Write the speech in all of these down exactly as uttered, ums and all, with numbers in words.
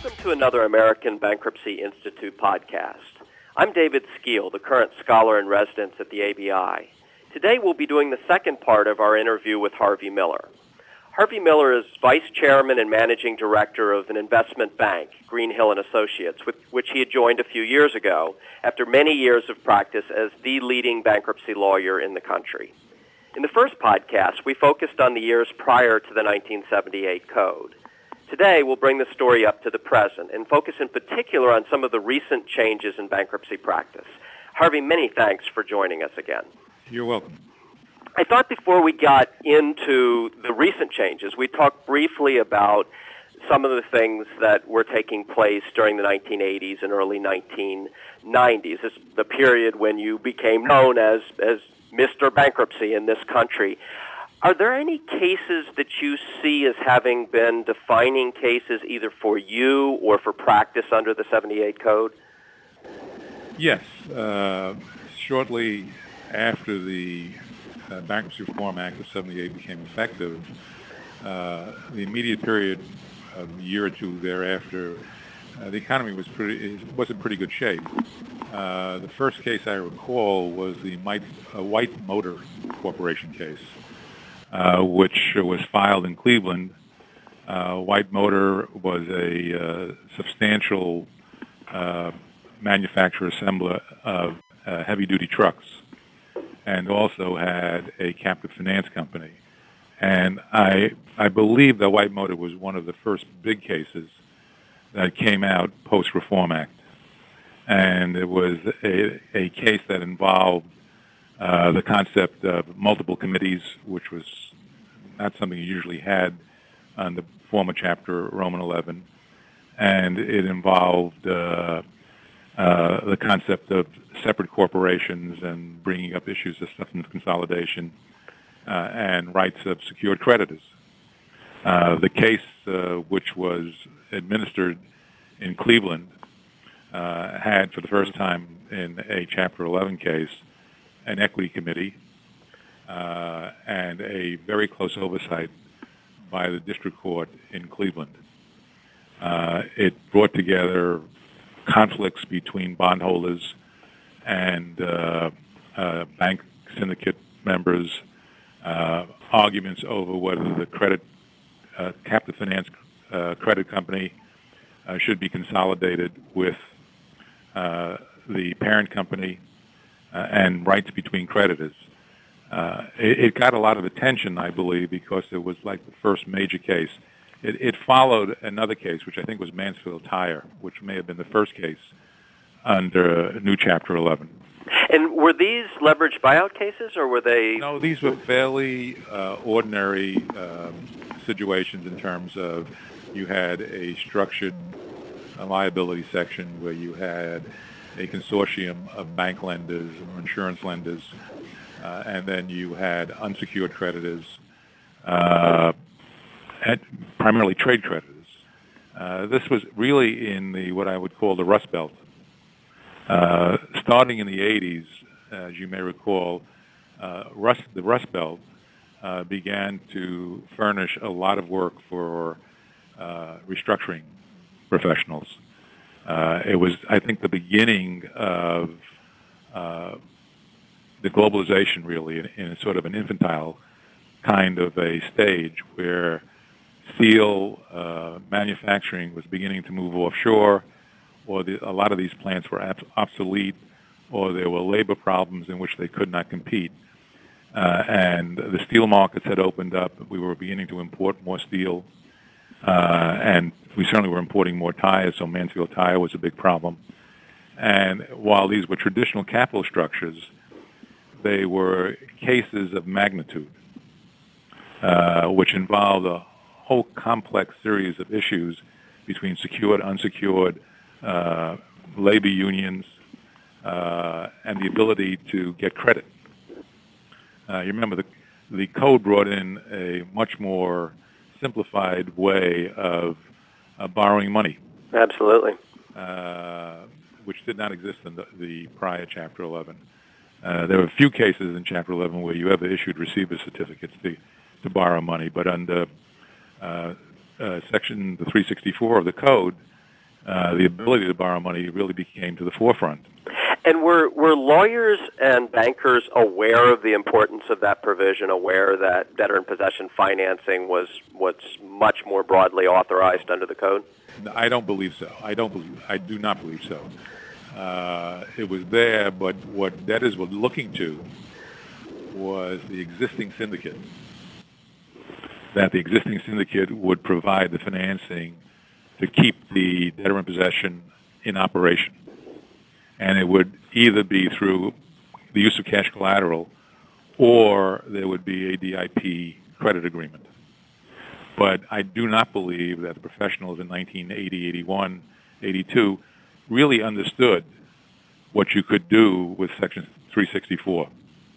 Welcome to another American Bankruptcy Institute podcast. I'm David Skeel, the current scholar in residence at the A B I. Today we'll be doing the second part of our interview with Harvey Miller. Harvey Miller is vice chairman and managing director of an investment bank, Greenhill and Associates, with which he had joined a few years ago after many years of practice as the leading bankruptcy lawyer in the country. In the first podcast, we focused on the years prior to the nineteen seventy-eight Code. Today, we'll bring the story up to the present and focus in particular on some of the recent changes in bankruptcy practice. Harvey, many thanks for joining us again. You're welcome. I thought before we got into the recent changes, we'd talk briefly about some of the things that were taking place during the nineteen eighties and early nineteen nineties, this, the period when you became known as, as Mister Bankruptcy in this country. Are there any cases that you see as having been defining cases either for you or for practice under the seventy-eight Code? Yes. Uh, shortly after the uh, Bankruptcy Reform Act of seventy-eight became effective, uh, the immediate period of a year or two thereafter, uh, the economy was pretty was in pretty good shape. Uh, the first case I recall was the Mite, uh, White Motor Corporation case. Uh, which was filed in Cleveland. Uh, White Motor was a uh, substantial uh, manufacturer assembler of uh, heavy-duty trucks and also had a captive finance company. And I, I believe that White Motor was one of the first big cases that came out post-Reform Act. And it was a, a case that involved Uh, the concept of multiple committees, which was not something you usually had on the former chapter Roman eleven, and it involved uh, uh, the concept of separate corporations and bringing up issues of substantive consolidation uh, and rights of secured creditors. Uh, the case, uh, which was administered in Cleveland, uh, had for the first time in a Chapter eleven case an equity committee, uh, and a very close oversight by the district court in Cleveland. Uh, it brought together conflicts between bondholders and uh, uh, bank syndicate members, uh, arguments over whether the credit uh, captive finance uh, credit company uh, should be consolidated with uh, the parent company, Uh, and rights between creditors. Uh, it, it got a lot of attention, I believe, because it was like the first major case. It, it followed another case, which I think was Mansfield Tire, which may have been the first case under new Chapter eleven. And were these leveraged buyout cases, or were they? No, these were fairly uh, ordinary um, situations in terms of you had a structured uh, liability section where you had a consortium of bank lenders or insurance lenders, uh, and then you had unsecured creditors, uh, and primarily trade creditors. Uh, this was really in the what I would call the Rust Belt. Uh, starting in the eighties, as you may recall, uh, Rust, the Rust Belt uh, began to furnish a lot of work for uh, restructuring professionals. Uh, it was, I think, the beginning of uh, the globalization, really, in, in a sort of an infantile kind of a stage where steel uh, manufacturing was beginning to move offshore, or the, a lot of these plants were ab- obsolete, or there were labor problems in which they could not compete. Uh, and the steel markets had opened up. We were beginning to import more steel. Uh, and we certainly were importing more tires, so Mansfield Tire was a big problem. And while these were traditional capital structures, they were cases of magnitude, uh, which involved a whole complex series of issues between secured, unsecured, uh, labor unions, uh, and the ability to get credit. Uh, you remember the, the code brought in a much more simplified way of uh, borrowing money. Absolutely. Uh, which did not exist in the, the prior Chapter eleven. Uh, there were a few cases in Chapter eleven where you ever issued receiver certificates to, to borrow money, but under uh, uh, Section three sixty-four of the Code, uh, the ability to borrow money really became to the forefront. And were were lawyers and bankers aware of the importance of that provision, aware that debtor in possession financing was was much more broadly authorized under the code? I don't believe so. I don't believe. I do not believe so. Uh, it was there, but what debtors were looking to was the existing syndicate. That the existing syndicate would provide the financing to keep the debtor in possession in operation. And it would either be through the use of cash collateral or there would be a D I P credit agreement. But I do not believe that the professionals in nineteen eighty, eighty-one, eighty-two really understood what you could do with Section three sixty-four.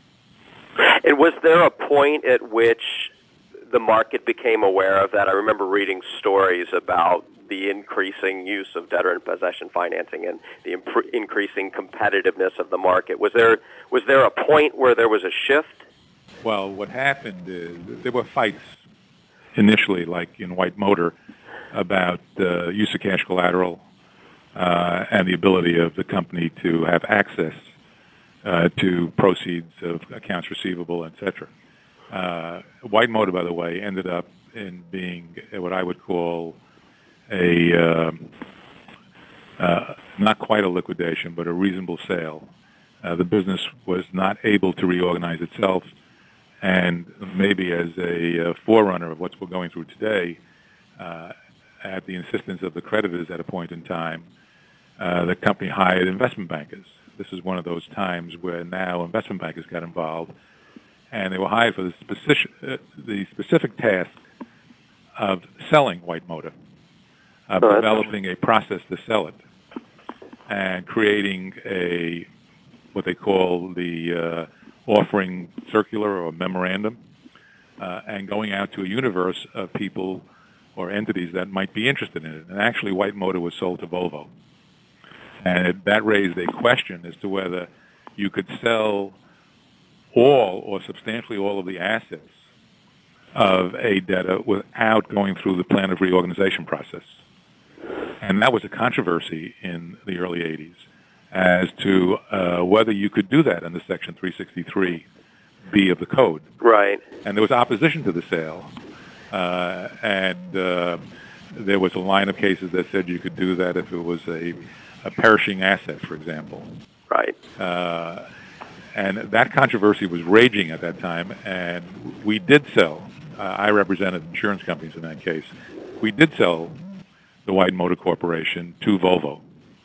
And was there a point at which the market became aware of that? I remember reading stories about the increasing use of debtor in possession financing and the imp- increasing competitiveness of the market. Was there was there a point where there was a shift? Well, what happened is there were fights initially, like in White Motor, about the uh, use of cash collateral uh, and the ability of the company to have access uh, to proceeds of accounts receivable, et cetera. Uh, White Motor, by the way, ended up in being what I would call a uh, uh, not quite a liquidation, but a reasonable sale. Uh, the business was not able to reorganize itself, and maybe as a uh, forerunner of what we're going through today, uh, at the insistence of the creditors at a point in time, uh, the company hired investment bankers. This is one of those times where now investment bankers got involved, and they were hired for the specific, uh, the specific task of selling White Motor. Of uh, developing a process to sell it, and creating a what they call the uh, offering circular or memorandum, uh, and going out to a universe of people or entities that might be interested in it. And actually, White Motor was sold to Volvo, and it, that raised a question as to whether you could sell all or substantially all of the assets of a debtor without going through the plan of reorganization process. And that was a controversy in the early eighties as to uh, whether you could do that under Section three sixty-three B of the code. Right. And there was opposition to the sale. Uh, and uh, there was a line of cases that said you could do that if it was a, a perishing asset, for example. Right. Uh, and that controversy was raging at that time, and we did sell. Uh, I represented insurance companies in that case. We did sell the White Motor Corporation to Volvo.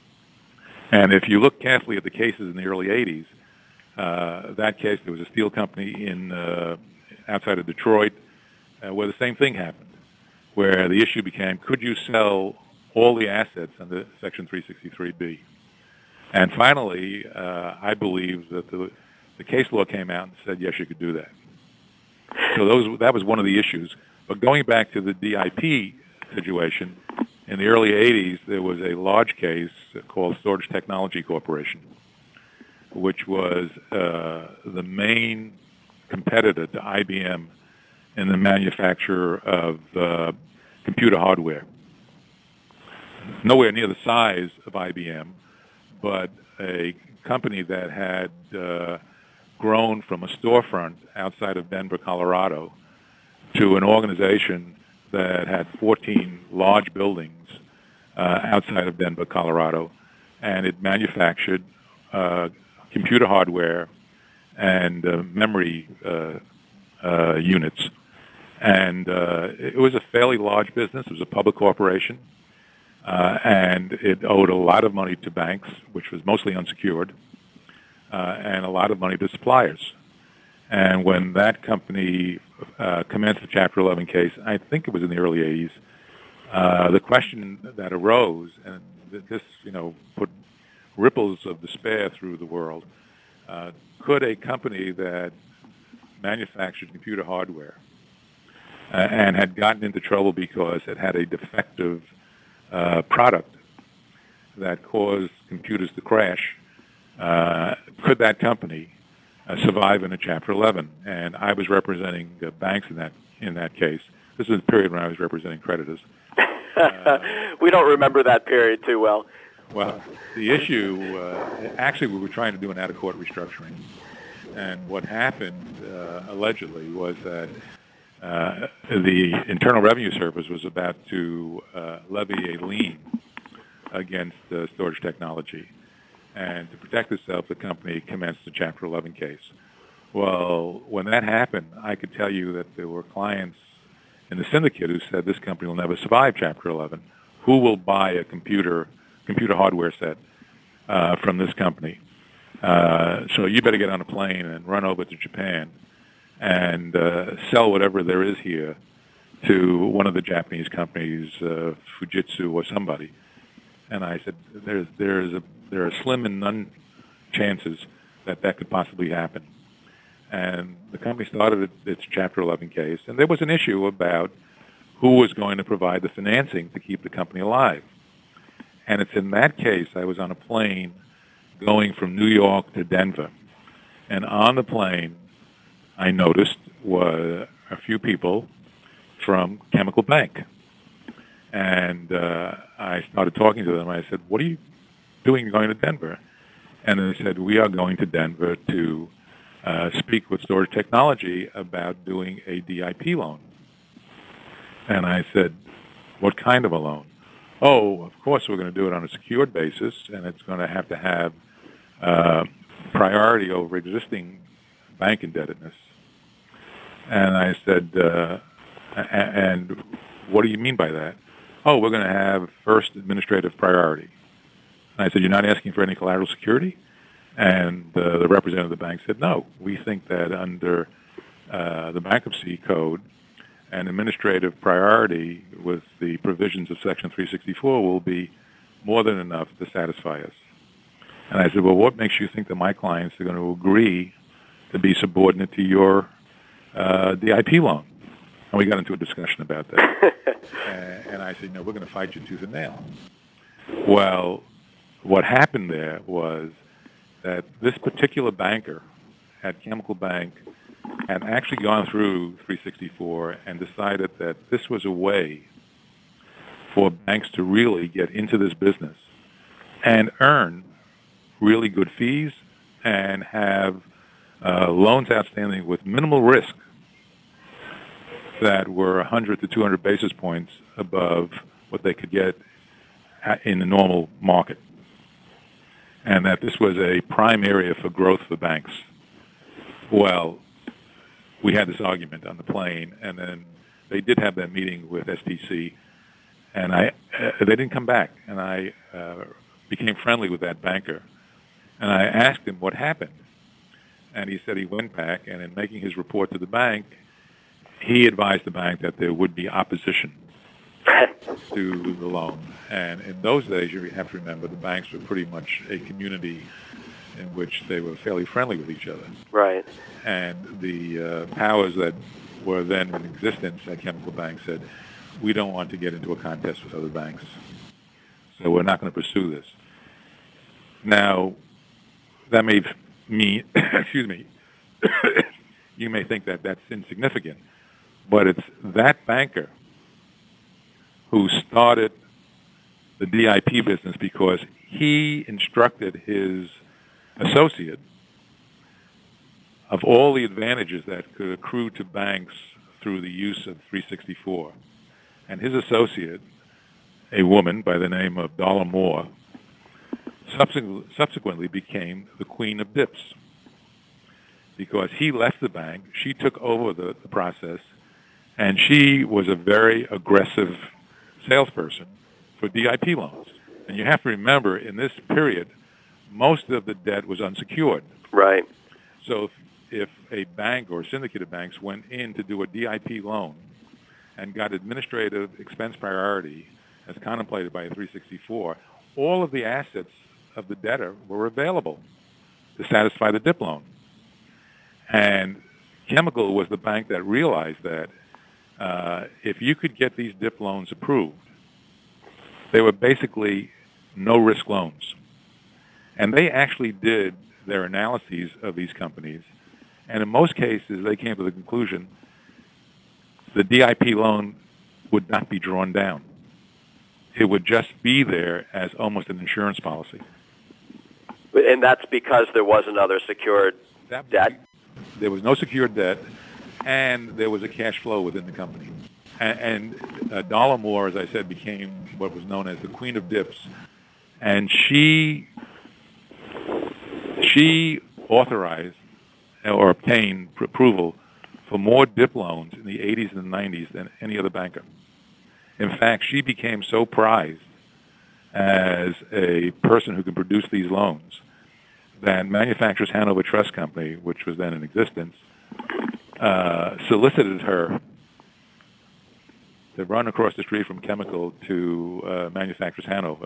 And if you look carefully at the cases in the early eighties, uh, that case, there was a steel company in uh, outside of Detroit uh, where the same thing happened, where the issue became, could you sell all the assets under Section three sixty-three B? And finally, uh, I believe that the, the case law came out and said, yes, you could do that. So those, that was one of the issues. But going back to the D I P situation, in the early eighties, there was a large case called Storage Technology Corporation, which was uh, the main competitor to I B M in the manufacture of uh, computer hardware. Nowhere near the size of I B M, but a company that had uh, grown from a storefront outside of Denver, Colorado, to an organization that had fourteen large buildings uh, outside of Denver, Colorado, and it manufactured uh, computer hardware and uh, memory uh, uh, units. And uh, it was a fairly large business. It was a public corporation, uh, and it owed a lot of money to banks, which was mostly unsecured, uh, and a lot of money to suppliers. And when that company uh, commenced the Chapter eleven case, I think it was in the early eighties, uh, the question that arose, and this, you know, put ripples of despair through the world, uh, could a company that manufactured computer hardware uh, and had gotten into trouble because it had a defective uh, product that caused computers to crash, uh, could that company Uh, survive in a Chapter eleven? And I was representing uh, banks in that in that case, this is the period when I was representing creditors. Uh, we don't remember that period too well. Well, the issue, uh, actually we were trying to do an out-of-court restructuring. And what happened, uh, allegedly, was that uh, the Internal Revenue Service was about to uh, levy a lien against uh, Storage Technology. And to protect itself, the company commenced a Chapter eleven case. Well, when that happened, I could tell you that there were clients in the syndicate who said this company will never survive Chapter eleven. Who will buy a computer computer hardware set uh, from this company? Uh, so you better get on a plane and run over to Japan and uh, sell whatever there is here to one of the Japanese companies, uh, Fujitsu or somebody. And I said, there's, there's a, there are slim and none chances that that could possibly happen. And the company started its Chapter eleven case, and there was an issue about who was going to provide the financing to keep the company alive. And it's in that case I was on a plane going from New York to Denver. And on the plane, I noticed were a few people from Chemical Bank. And uh, I started talking to them. I said, what are you doing going to Denver? And they said, we are going to Denver to uh, speak with Storage Technology about doing a D I P loan. And I said, what kind of a loan? Oh, of course we're going to do it on a secured basis, and it's going to have to have uh, priority over existing bank indebtedness. And I said, uh, and what do you mean by that? Oh, we're going to have first administrative priority. And I said, you're not asking for any collateral security? And uh, the representative of the bank said, no, we think that under uh, the bankruptcy code, an administrative priority with the provisions of Section three sixty-four will be more than enough to satisfy us. And I said, well, what makes you think that my clients are going to agree to be subordinate to your uh, D I P loan? And we got into a discussion about that. uh, and I said, no, we're going to fight you tooth and nail. Well, what happened there was that this particular banker at Chemical Bank had actually gone through three sixty-four and decided that this was a way for banks to really get into this business and earn really good fees and have uh, loans outstanding with minimal risk that were one hundred to two hundred basis points above what they could get in the normal market. And that this was a prime area for growth for banks. Well, we had this argument on the plane, and then they did have that meeting with S T C, and I uh, they didn't come back. And I uh, became friendly with that banker, and I asked him what happened. And he said he went back, and in making his report to the bank, he advised the bank that there would be opposition to the loan. And in those days, you have to remember, the banks were pretty much a community in which they were fairly friendly with each other. Right. And the uh, powers that were then in existence at Chemical Bank said, we don't want to get into a contest with other banks, so we're not going to pursue this. Now, that may mean, excuse me, you may think that that's insignificant, but it's that banker who started the D I P business because he instructed his associate of all the advantages that could accrue to banks through the use of three sixty-four. And his associate, a woman by the name of Dollar Moore, subsequently became the queen of dips because he left the bank, she took over the, the process, and she was a very aggressive salesperson for D I P loans. And you have to remember, in this period, most of the debt was unsecured. Right. So if, if a bank or a syndicate of banks went in to do a D I P loan and got administrative expense priority as contemplated by a three sixty-four, all of the assets of the debtor were available to satisfy the D I P loan. And Chemical was the bank that realized that uh, if you could get these D I P loans approved, they were basically no-risk loans. And they actually did their analyses of these companies, and in most cases they came to the conclusion the D I P loan would not be drawn down. It would just be there as almost an insurance policy. And that's because there was another secured that, debt? There was no secured debt, and there was a cash flow within the company. And, and uh, Dollamore, as I said, became what was known as the Queen of Dips. And she she authorized or obtained approval for more DIP loans in the eighties and the nineties than any other banker. In fact, she became so prized as a person who could produce these loans that Manufacturers Hanover Trust Company, which was then in existence, uh, solicited her to run across the street from Chemical to uh, Manufacturers Hanover.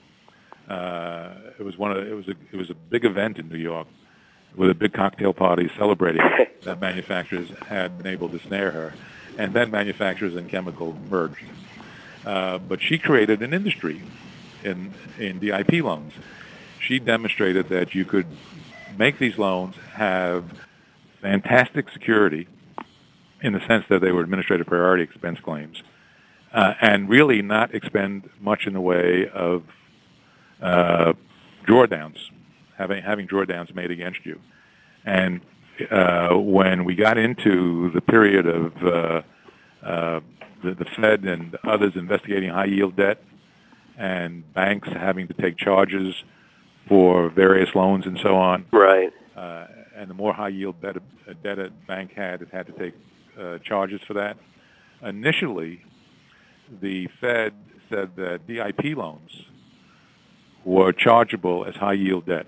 Uh, it was one of the, it was a it was a big event in New York with a big cocktail party celebrating that Manufacturers had been able to snare her, and then Manufacturers and Chemical merged. Uh, but she created an industry in in D I P loans. She demonstrated that you could make these loans have fantastic security in the sense that they were administrative priority expense claims, uh, and really not expend much in the way of uh, drawdowns, having having drawdowns made against you. And uh, when we got into the period of uh, uh, the, the Fed and others investigating high-yield debt and banks having to take charges for various loans and so on. Right. Uh, and the more high-yield debt a, debt a bank had, it had to take uh, charges for that. Initially, the Fed said that D I P loans were chargeable as high-yield debt.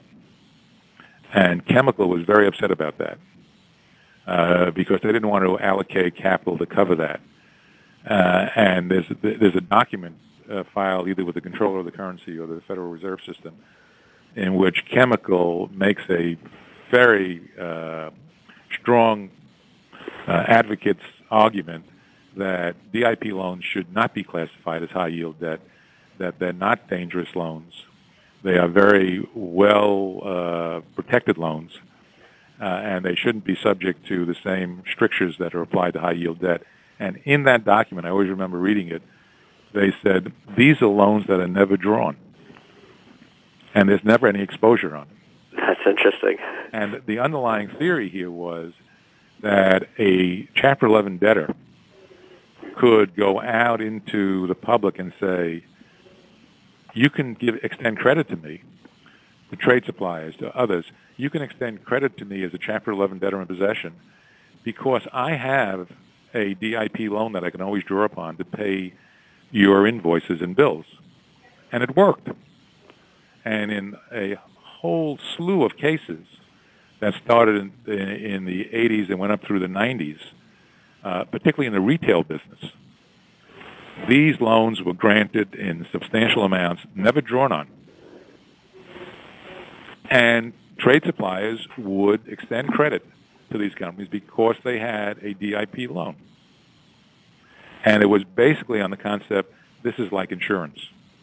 And Chemical was very upset about that uh, because they didn't want to allocate capital to cover that. Uh, and there's there's a document uh, filed either with the Comptroller of the Currency or the Federal Reserve System in which Chemical makes a very uh, strong uh, advocate's argument that D I P loans should not be classified as high-yield debt, that they're not dangerous loans. They are very well uh, protected loans, uh, and they shouldn't be subject to the same strictures that are applied to high-yield debt. And in that document, I always remember reading it, they said, these are loans that are never drawn, and there's never any exposure on them. That's interesting. And the underlying theory here was that a Chapter eleven debtor could go out into the public and say, you can give extend credit to me, to trade suppliers, to others. You can extend credit to me as a Chapter eleven debtor in possession because I have a D I P loan that I can always draw upon to pay your invoices and bills. And it worked. And in a whole slew of cases that started in, in, in the eighties and went up through the nineties, uh, particularly in the retail business, these loans were granted in substantial amounts, never drawn on. And trade suppliers would extend credit to these companies because they had a D I P loan. And it was basically on the concept, this is like insurance.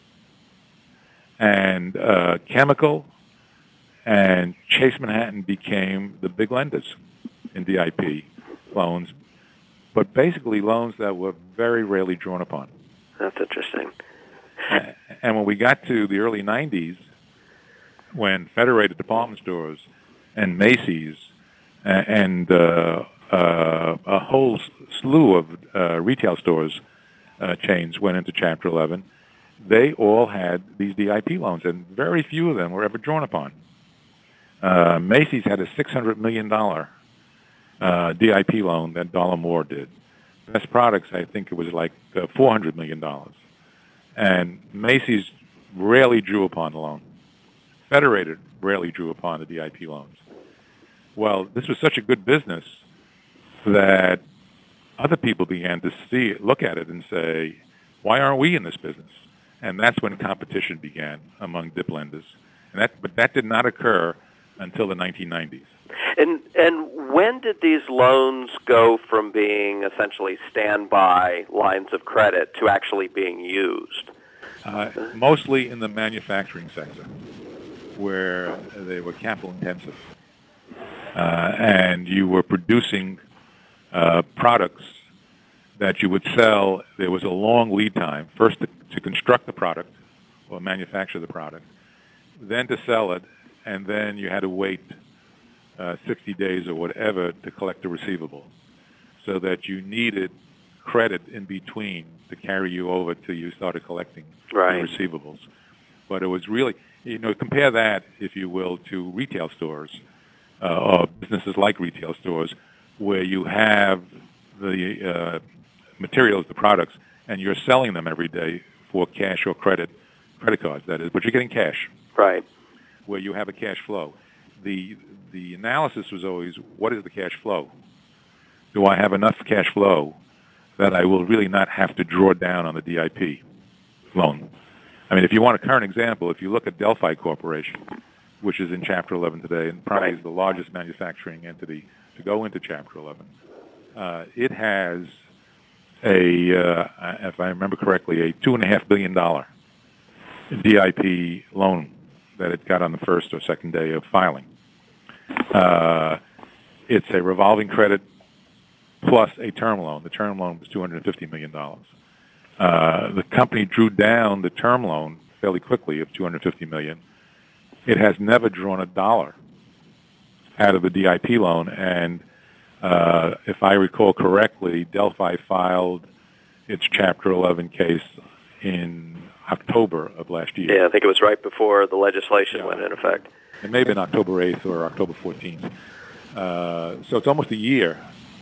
And uh, Chemical and Chase Manhattan became the big lenders in D I P loans, but basically loans that were very rarely drawn upon. That's interesting. And when we got to the early nineties, when Federated Department Stores and Macy's and uh, uh, a whole slew of uh, retail stores uh, chains went into Chapter eleven, they all had these D I P loans, and very few of them were ever drawn upon. Uh, Macy's had a six hundred million dollars uh, D I P loan that Dollamore did. Best Products, I think it was like uh, four hundred million dollars. And Macy's rarely drew upon the loan. Federated rarely drew upon the D I P loans. Well, this was such a good business that other people began to see it, look at it and say, why aren't we in this business? And that's when competition began among D I P lenders. And that, but that did not occur until the nineteen nineties. And and when did these loans go from being essentially standby lines of credit to actually being used? Uh, mostly in the manufacturing sector, where they were capital intensive. Uh, and you were producing uh, products that you would sell. There was a long lead time, first to, to construct the product or manufacture the product, then to sell it, and then you had to wait uh, sixty days or whatever to collect the receivable, so that you needed credit in between to carry you over till you started collecting right. the receivables. But it was really, you know, compare that, if you will, to retail stores uh, or businesses like retail stores, where you have the uh, materials, the products, and you're selling them every day for cash or credit, credit cards, that is, but you're getting cash. Right. Where you have a cash flow. The the analysis was always, what is the cash flow? Do I have enough cash flow that I will really not have to draw down on the D I P loan? I mean, if you want a current example, if you look at Delphi Corporation, which is in Chapter eleven today, and probably right. is the largest manufacturing entity to go into Chapter eleven, uh, it has a, uh, if I remember correctly, a two and a half billion dollar D I P loan that it got on the first or second day of filing. Uh, it's a revolving credit plus a term loan. The term loan was two hundred fifty million dollars. Uh, the company drew down the term loan fairly quickly of two hundred fifty million dollars. It has never drawn a dollar out of the D I P loan, and uh, if I recall correctly, Delphi filed its Chapter eleven case in October of last year. Yeah, I think it was right before the legislation yeah. went into effect. It may have been October eighth or October fourteenth. Uh, so it's almost a year,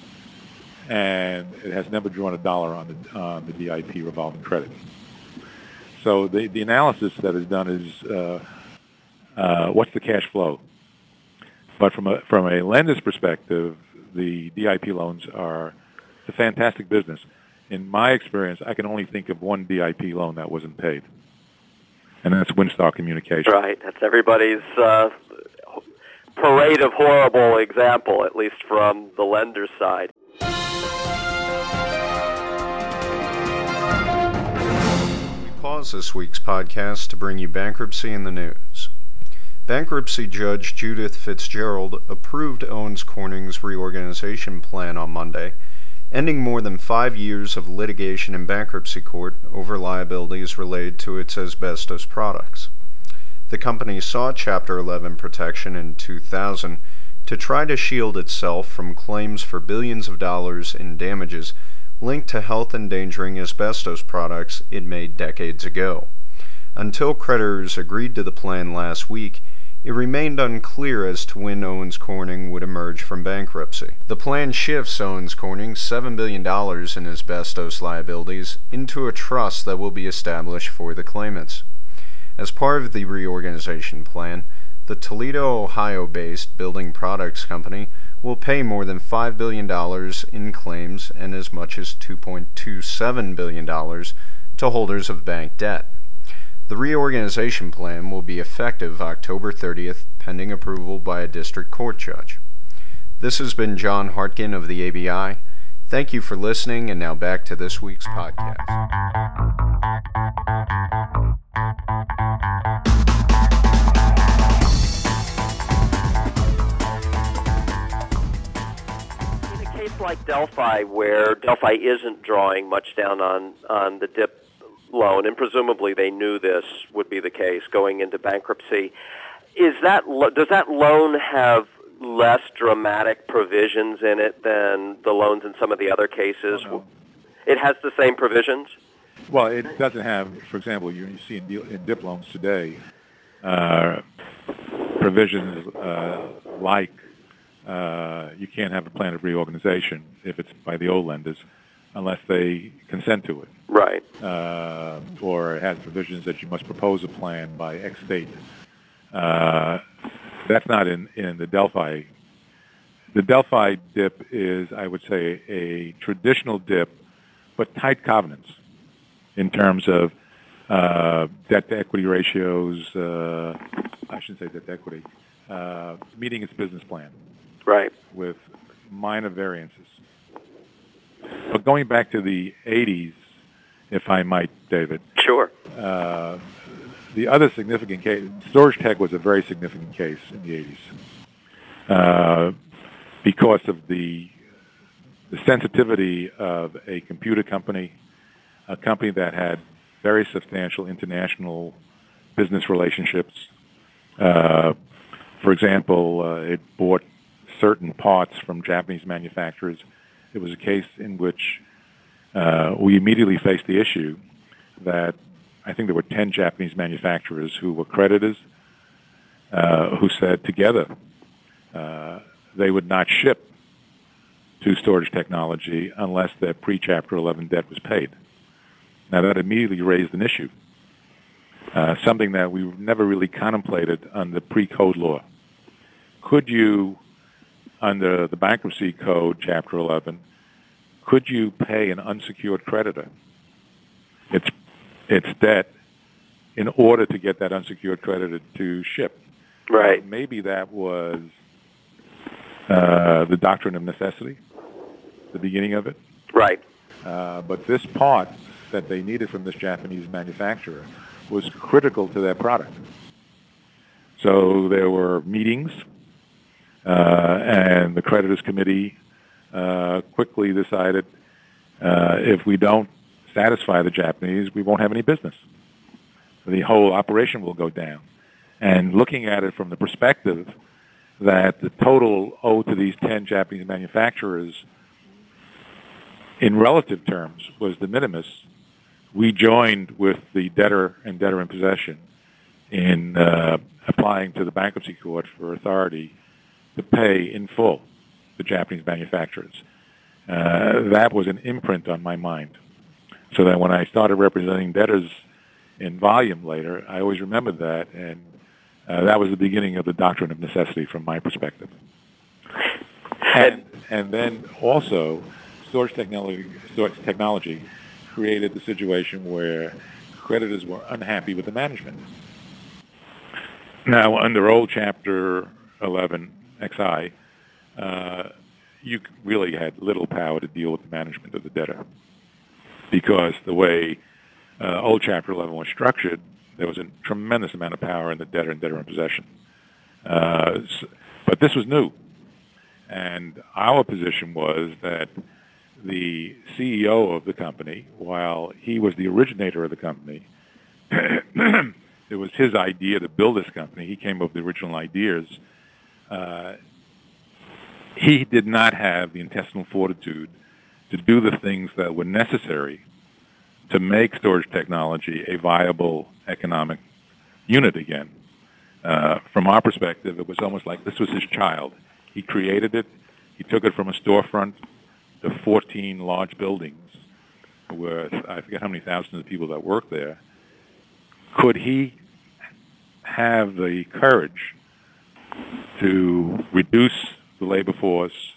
and it has never drawn a dollar on the, on the D I P revolving credit. So the, the analysis that is done is uh, uh, what's the cash flow? But from a, from a lender's perspective, the D I P loans are a fantastic business. In my experience, I can only think of one D I P loan that wasn't paid, and that's Windstar Communications. Right. That's everybody's uh, parade of horrible example, at least from the lender's side. We pause this week's podcast to bring you Bankruptcy in the News. Bankruptcy Judge Judith Fitzgerald approved Owens Corning's reorganization plan on Monday, ending more than five years of litigation in bankruptcy court over liabilities related to its asbestos products. The company sought Chapter eleven protection in two thousand to try to shield itself from claims for billions of dollars in damages linked to health-endangering asbestos products it made decades ago. Until creditors agreed to the plan last week, it remained unclear as to when Owens Corning would emerge from bankruptcy. The plan shifts Owens Corning's seven billion dollars in asbestos liabilities into a trust that will be established for the claimants. As part of the reorganization plan, the Toledo, Ohio-based building products company will pay more than five billion dollars in claims and as much as two point two seven billion dollars to holders of bank debt. The reorganization plan will be effective October thirtieth, pending approval by a district court judge. This has been John Hartkin of the A B I. Thank you for listening, and now back to this week's podcast. In a case like Delphi, where Delphi isn't drawing much down on, on the D I P loan, and presumably they knew this would be the case going into bankruptcy, is that does that loan have less dramatic provisions in it than the loans in some of the other cases? Oh, no. It has the same provisions? Well, it doesn't have, for example, you, you see in, in D I P loans today, uh, provisions uh, like uh, you can't have a plan of reorganization if it's by the old lenders unless they consent to it. Right. Uh, or it has provisions that you must propose a plan by X date. Uh, that's not in, in the Delphi. The Delphi D I P is, I would say, a traditional D I P, but tight covenants in terms of uh, debt-to-equity ratios, uh, I shouldn't say debt-to-equity, uh, meeting its business plan. Right. With minor variances. But going back to the eighties, if I might, David. Sure. Uh, the other significant case, Storage Tech was a very significant case in the eighties uh, because of the the sensitivity of a computer company, a company that had very substantial international business relationships. Uh, for example, uh, it bought certain parts from Japanese manufacturers. It was a case in which uh, we immediately faced the issue that I think there were ten Japanese manufacturers who were creditors uh, who said together uh, they would not ship to Storage Technology unless their pre-Chapter eleven debt was paid. Now, that immediately raised an issue, uh, something that we never really contemplated under pre-code law. Could you, under the Bankruptcy Code, Chapter eleven, could you pay an unsecured creditor its, its debt in order to get that unsecured creditor to ship? Right. Uh, maybe that was uh, the doctrine of necessity, the beginning of it. Right. Uh, but this part that they needed from this Japanese manufacturer was critical to their product. So there were meetings, uh, and the creditors committee uh, quickly decided uh, if we don't satisfy the Japanese, we won't have any business. The whole operation will go down. And looking at it from the perspective that the total owed to these ten Japanese manufacturers in relative terms was de minimis, we joined with the debtor and debtor in possession in uh, applying to the bankruptcy court for authority to pay in full the Japanese manufacturers. Uh, that was an imprint on my mind, so that when I started representing debtors in volume later, I always remembered that, and uh, that was the beginning of the doctrine of necessity from my perspective. And, and then also, storage technology, storage technology created the situation where creditors were unhappy with the management. Now, under old Chapter eleven X I, uh, you really had little power to deal with the management of the debtor, because the way uh, old Chapter eleven was structured, there was a tremendous amount of power in the debtor and debtor in possession. Uh, but this was new, and our position was that the C E O of the company, while he was the originator of the company, it was his idea to build this company. He came up with the original ideas. Uh, he did not have the intestinal fortitude to do the things that were necessary to make Storage Technology a viable economic unit again. Uh, from our perspective, it was almost like this was his child. He created it. He took it from a storefront to fourteen large buildings with, I forget how many thousands of people that work there. Could he have the courage to reduce the labor force,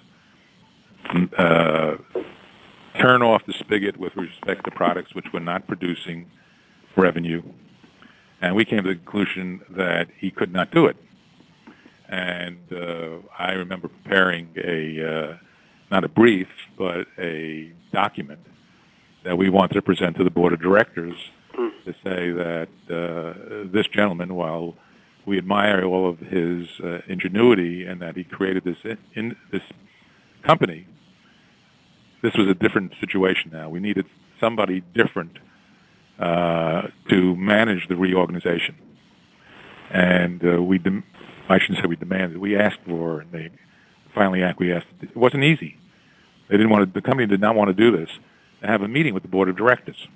uh, turn off the spigot with respect to products which were not producing revenue? And we came to the conclusion that he could not do it. And uh, I remember preparing a uh, not a brief, but a document that we wanted to present to the board of directors to say that uh, this gentleman, while we admire all of his uh, ingenuity and that he created this in, in this company, this was a different situation now. We needed somebody different uh, to manage the reorganization. And uh, we, dem- I shouldn't say we demanded, we asked for, and they finally acquiesced. It wasn't easy. They didn't want to, the company did not want to do this, to have a meeting with the board of directors.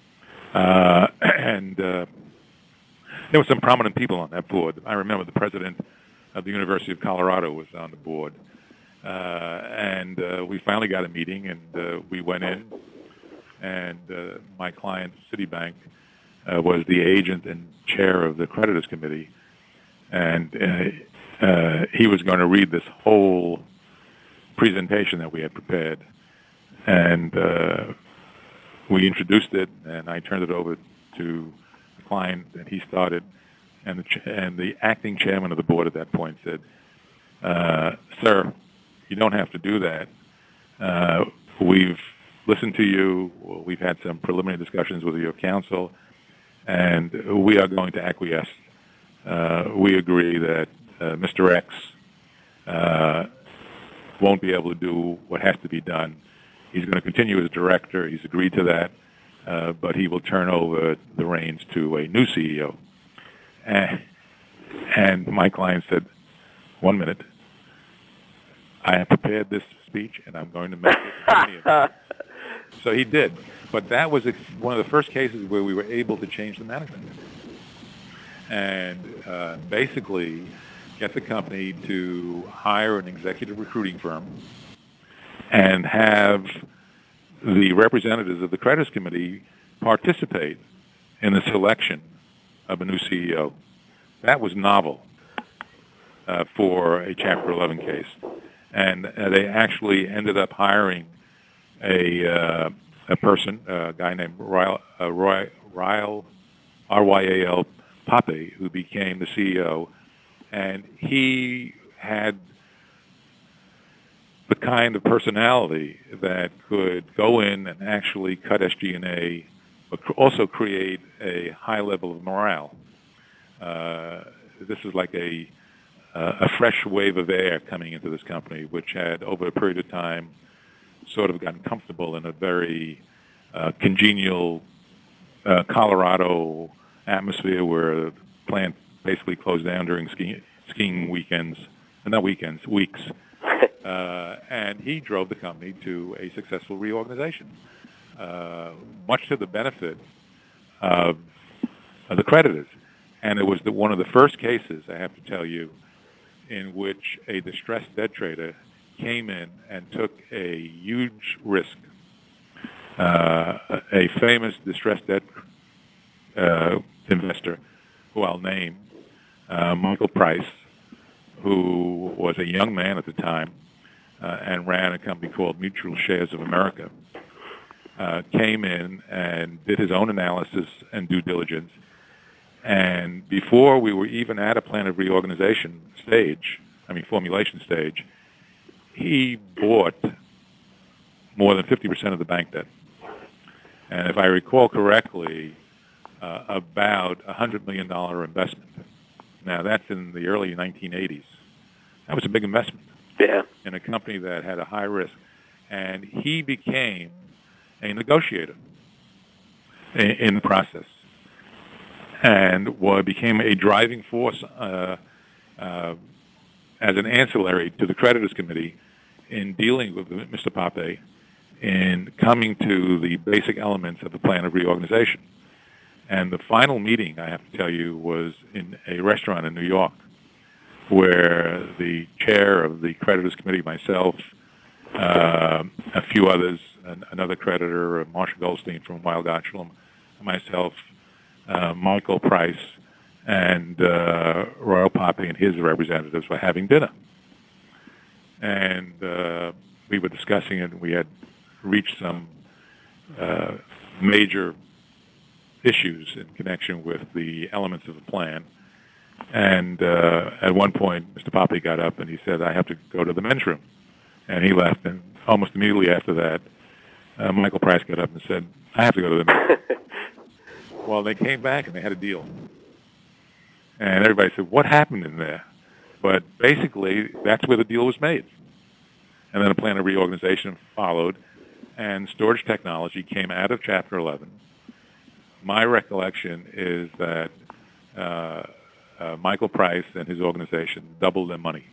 Uh, and uh, there were some prominent people on that board. I remember the president of the University of Colorado was on the board. Uh, and uh, we finally got a meeting, and uh, we went in, and uh, my client, Citibank, uh, was the agent and chair of the creditors committee, and uh, uh, he was going to read this whole presentation that we had prepared, and uh, we introduced it, and I turned it over to the client, and he started, and the, ch- and the acting chairman of the board at that point said, uh, sir, you don't have to do that. Uh, we've listened to you. We've had some preliminary discussions with your counsel, and we are going to acquiesce. Uh, we agree that uh, Mister X uh, won't be able to do what has to be done He's going to continue as director. He's agreed to that, uh, but he will turn over the reins to a new C E O. And, and my client said, one minute, I have prepared this speech, and I'm going to make it. So he did. But that was one of the first cases where we were able to change the management. And uh, basically get the company to hire an executive recruiting firm and have the representatives of the creditors committee participate in the selection of a new C E O. That was novel uh, for a Chapter eleven case. And uh, they actually ended up hiring a uh, a person, a guy named Ryle, uh, Roy, Ryle, R Y A L Pape, who became the C E O. And he had the kind of personality that could go in and actually cut S G and A, but also create a high level of morale. Uh, this is like a uh, a fresh wave of air coming into this company, which had, over a period of time, sort of gotten comfortable in a very uh, congenial uh, Colorado atmosphere where the plant basically closed down during skiing, skiing weekends, uh, not weekends, weeks. Uh, and he drove the company to a successful reorganization, uh, much to the benefit of, of the creditors. And it was the, one of the first cases, I have to tell you, in which a distressed debt trader came in and took a huge risk. Uh, a famous distressed debt uh, investor, who I'll name, uh, Michael Price, who was a young man at the time uh, and ran a company called Mutual Shares of America, uh, came in and did his own analysis and due diligence. And before we were even at a plan of reorganization stage, I mean formulation stage, he bought more than fifty percent of the bank debt. And if I recall correctly, uh, about a one hundred million dollars investment. Now, that's in the early nineteen eighties. That was a big investment. Yeah. In a company that had a high risk. And he became a negotiator in, in the process, and well, became a driving force uh, uh, as an ancillary to the creditors committee in dealing with Mister Pape in coming to the basic elements of the plan of reorganization. And the final meeting, I have to tell you, was in a restaurant in New York, where the chair of the creditors committee, myself, uh, a few others, an, another creditor, Marshall Goldstein from Weil Gotshal, myself, uh, Michael Price, and uh, Royal Pape and his representatives were having dinner. And uh, we were discussing it. We had reached some uh, major issues in connection with the elements of the plan. And uh, at one point, Mister Pape got up and he said, I have to go to the men's room. And he left. And almost immediately after that, uh, Michael Price got up and said, I have to go to the men's room. Well, they came back and they had a deal. And everybody said, what happened in there? But basically, that's where the deal was made. And then a plan of reorganization followed, and storage technology came out of Chapter eleven. My recollection is that uh, uh, Michael Price and his organization doubled their money.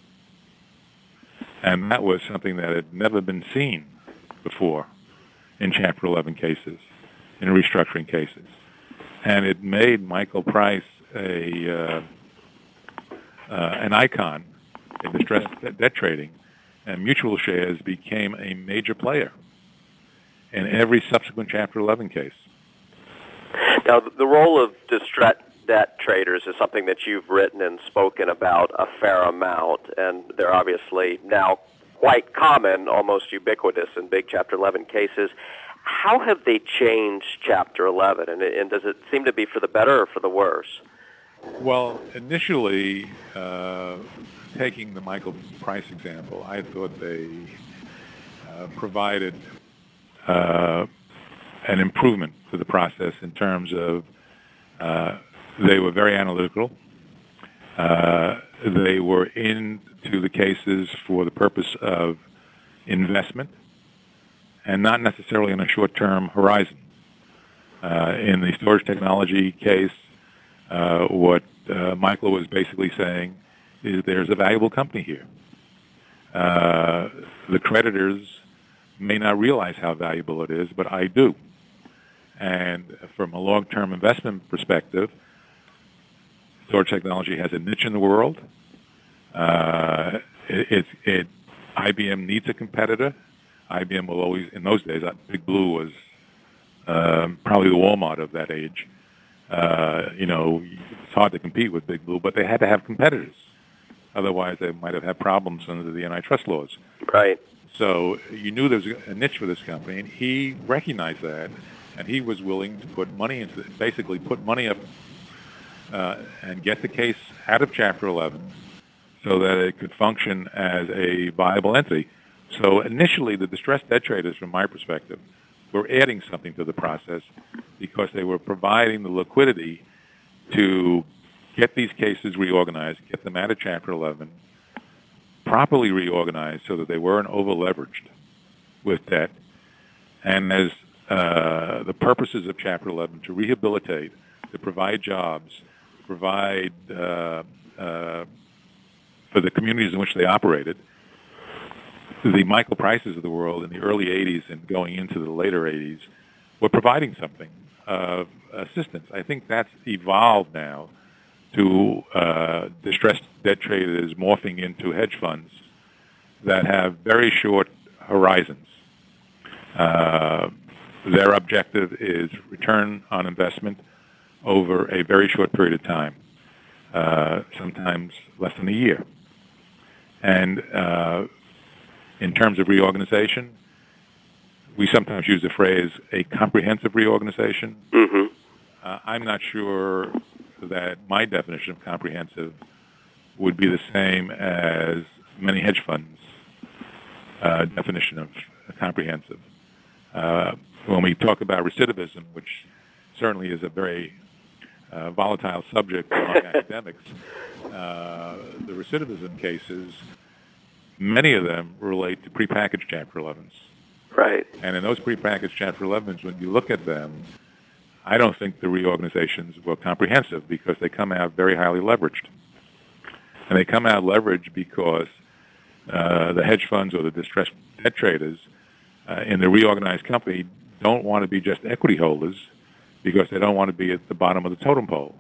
And that was something that had never been seen before in Chapter eleven cases, in restructuring cases. And it made Michael Price a uh, uh, an icon in distressed debt trading, and Mutual Shares became a major player in every subsequent Chapter eleven case. Now, the role of distressed debt traders is something that you've written and spoken about a fair amount, and they're obviously now quite common, almost ubiquitous in big Chapter eleven cases. How have they changed Chapter eleven, and, and does it seem to be for the better or for the worse? Well, initially, uh, taking the Michael Price example, I thought they uh, provided uh, an improvement to the process in terms of uh, they were very analytical. Uh, they were into the cases for the purpose of investment, and not necessarily in a short-term horizon. Uh, in the storage technology case, uh, what uh, Michael was basically saying is there's a valuable company here. Uh, the creditors may not realize how valuable it is, but I do. And from a long-term investment perspective, storage technology has a niche in the world. Uh, it, it, it, I B M needs a competitor. I B M will always, in those days, uh, Big Blue was um, probably the Walmart of that age. Uh, you know, it's hard to compete with Big Blue, but they had to have competitors. Otherwise, they might have had problems under the antitrust laws. Right. So you knew there was a niche for this company, and he recognized that, and he was willing to put money into it, basically put money up uh, and get the case out of Chapter eleven so that it could function as a viable entity. So initially, the distressed debt traders, from my perspective, were adding something to the process because they were providing the liquidity to get these cases reorganized, get them out of Chapter eleven, properly reorganized so that they weren't over-leveraged with debt, and as uh, the purposes of Chapter eleven to rehabilitate, to provide jobs, provide uh, uh, for the communities in which they operated. The Michael Prices of the world in the early eighties and going into the later eighties were providing something of assistance. I think that's evolved now to uh, distressed debt traders morphing into hedge funds that have very short horizons. Uh, their objective is return on investment over a very short period of time, uh, sometimes less than a year. And uh, in terms of reorganization, we sometimes use the phrase a comprehensive reorganization. Mm-hmm. Uh, I'm not sure that my definition of comprehensive would be the same as many hedge funds' uh, definition of comprehensive. Uh, when we talk about recidivism, which certainly is a very uh, volatile subject among academics, uh, the recidivism cases, many of them relate to prepackaged Chapter elevens. Right. And in those prepackaged Chapter elevens, when you look at them, I don't think the reorganizations were comprehensive because they come out very highly leveraged. And they come out leveraged because uh, the hedge funds or the distressed debt traders uh, in the reorganized company don't want to be just equity holders because they don't want to be at the bottom of the totem pole.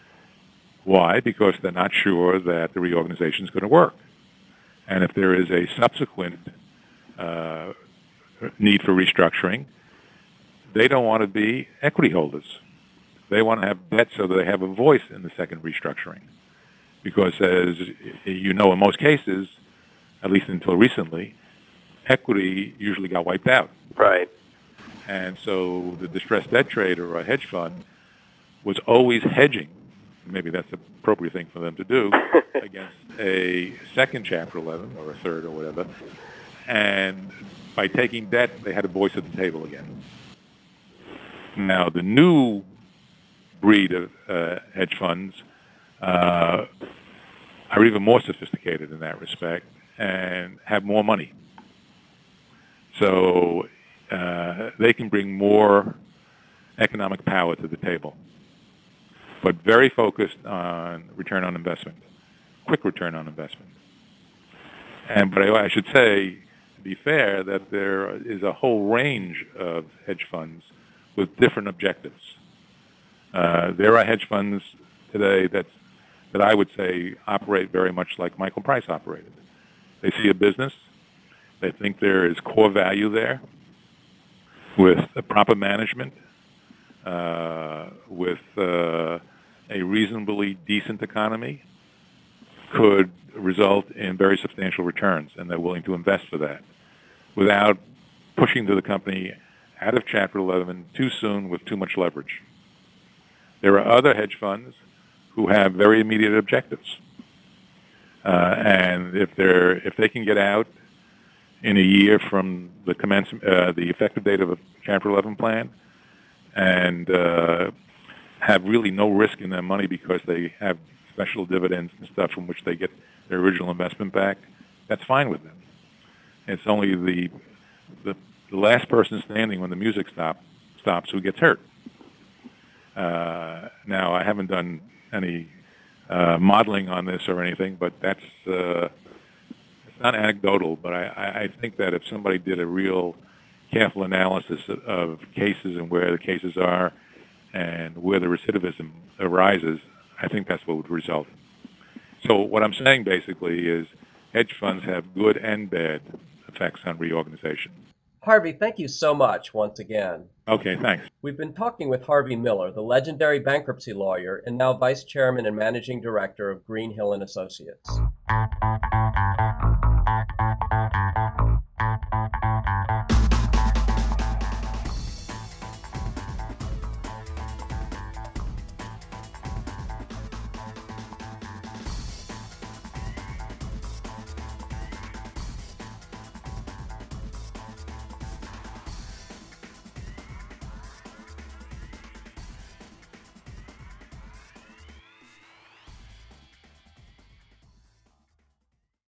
Why? Because they're not sure that the reorganization is going to work. And if there is a subsequent uh, need for restructuring, they don't want to be equity holders. They want to have debt so that they have a voice in the second restructuring. Because as you know, in most cases, at least until recently, equity usually got wiped out. Right. And so the distressed debt trader or a hedge fund was always hedging, maybe that's the appropriate thing for them to do, against a second Chapter eleven or a third or whatever. And by taking debt, they had a voice at the table again. Now, the new breed of uh, hedge funds uh, are even more sophisticated in that respect and have more money. So uh, they can bring more economic power to the table, but very focused on return on investment, quick return on investment. And but I, I should say, to be fair, that there is a whole range of hedge funds with different objectives. Uh, there are hedge funds today that that I would say operate very much like Michael Price operated. They see a business, they think there is core value there, with a proper management, uh, with uh, a reasonably decent economy, could result in very substantial returns, and they're willing to invest for that without pushing to the company out of Chapter eleven too soon with too much leverage. There are other hedge funds who have very immediate objectives. Uh, and if they're if they can get out in a year from the commence, uh, the effective date of a Chapter eleven plan, and uh, have really no risk in their money because they have special dividends and stuff from which they get their original investment back, that's fine with them. It's only the the the last person standing when the music stop, stops who gets hurt. Uh, now, I haven't done any uh, modeling on this or anything, but that's uh, it's not anecdotal. But I, I think that if somebody did a real careful analysis of, of cases and where the cases are and where the recidivism arises, I think that's what would result. So what I'm saying basically is hedge funds have good and bad effects on reorganization. Harvey, thank you so much once again. Okay, thanks. We've been talking with Harvey Miller, the legendary bankruptcy lawyer and now vice chairman and managing director of Greenhill and Associates.